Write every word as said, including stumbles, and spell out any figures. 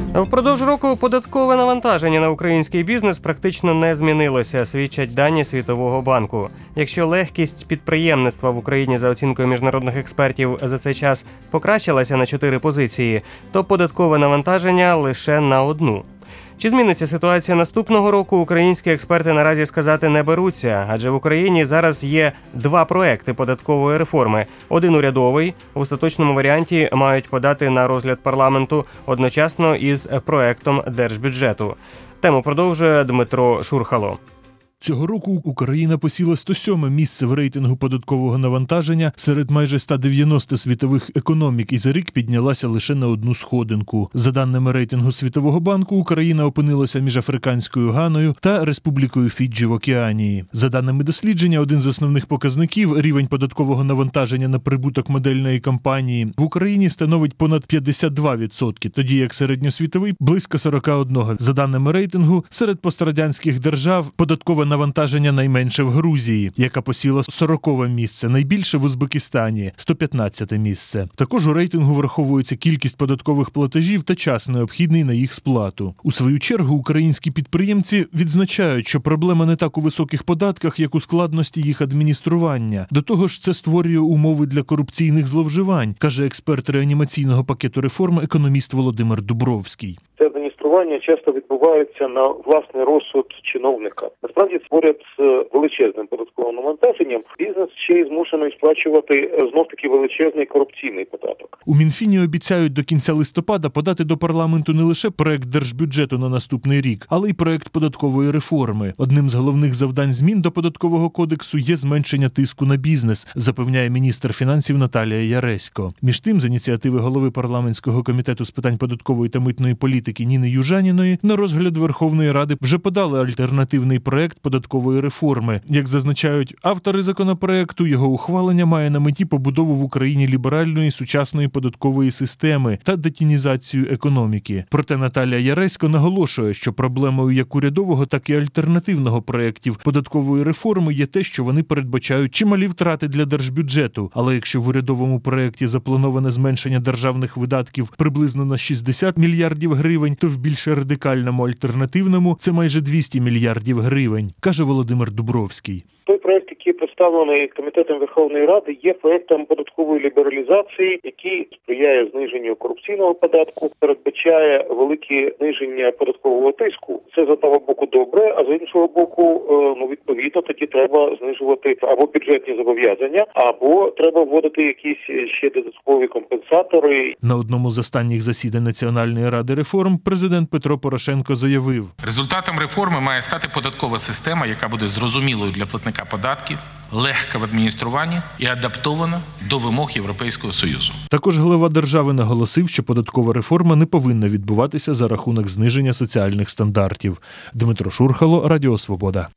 Впродовж року податкове навантаження на український бізнес практично не змінилося, свідчать дані Світового банку. Якщо легкість підприємництва в Україні за оцінкою міжнародних експертів за цей час покращилася на чотири позиції, то податкове навантаження лише на одну. Чи зміниться ситуація наступного року, українські експерти наразі сказати не беруться, адже в Україні зараз є два проекти податкової реформи. Один урядовий, в остаточному варіанті мають подати на розгляд парламенту одночасно із проектом держбюджету. Тему продовжує Дмитро Шурхало. Цього року Україна посіла сто сьоме місце в рейтингу податкового навантаження серед майже ста дев'яноста світових економік і за рік піднялася лише на одну сходинку. За даними рейтингу Світового банку, Україна опинилася між Африканською Ганою та Республікою Фіджі в Океанії. За даними дослідження, один з основних показників – рівень податкового навантаження на прибуток модельної компанії в Україні становить понад п'ятдесят два відсотки, тоді як середньосвітовий – близько сорок один відсоток. За даними рейтингу, серед пострадянських держав податкове навантаження найменше в Грузії, яка посіла сорокове місце, найбільше в Узбекистані – сто п'ятнадцяте місце. Також у рейтингу враховується кількість податкових платежів та час, необхідний на їх сплату. У свою чергу, українські підприємці відзначають, що проблема не так у високих податках, як у складності їх адміністрування. До того ж, це створює умови для корупційних зловживань, каже експерт реанімаційного пакету реформ економіст Володимир Дубровський. Це адміністрування часто відбувається на власний розсуд чиновника. Насправді, поряд з величезним податковим навантаженням, бізнес ще й змушений сплачувати знов-таки величезний корупційний податок. У Мінфіні обіцяють до кінця листопада подати до парламенту не лише проект держбюджету на наступний рік, але й проект податкової реформи. Одним з головних завдань змін до податкового кодексу є зменшення тиску на бізнес, запевняє міністр фінансів Наталія Яресько. Між тим, з ініціативи голови парламентського комітету з питань податкової та митної політики Ніни Южаніної на розгляд Верховної Ради вже подали альтернативний проект податкової реформи. Як зазначають автори законопроекту, його ухвалення має на меті побудову в Україні ліберальної сучасної податкової системи та детінізацію економіки. Проте Наталія Яресько наголошує, що проблемою як урядового, так і альтернативного проєктів податкової реформи є те, що вони передбачають чималі втрати для держбюджету. Але якщо в урядовому проєкті заплановане зменшення державних видатків приблизно на шістдесят мільярдів гривень, то в більш радикальному альтернативному це майже двісті мільярдів гривень, каже Володимир Дубровський. Той проект, який представлений Комітетом Верховної Ради, є проектом податкової лібералізації, який сприяє зниженню корупційного податку, передбачає велике зниження податкового тиску. Це з одного боку добре, а з іншого боку, ну відповідно, тоді треба знижувати або бюджетні зобов'язання, або треба вводити якісь ще додаткові компенсатори. На одному з останніх засідань Національної ради реформ президент Петро Порошенко заявив: результатом реформи має стати податкова система, яка буде зрозумілою для платника податків, легка в адмініструванні і адаптована до вимог Європейського Союзу. Також глава держави наголосив, що податкова реформа не повинна відбуватися за рахунок зниження соціальних стандартів. Дмитро Шурхало, Радіо Свобода.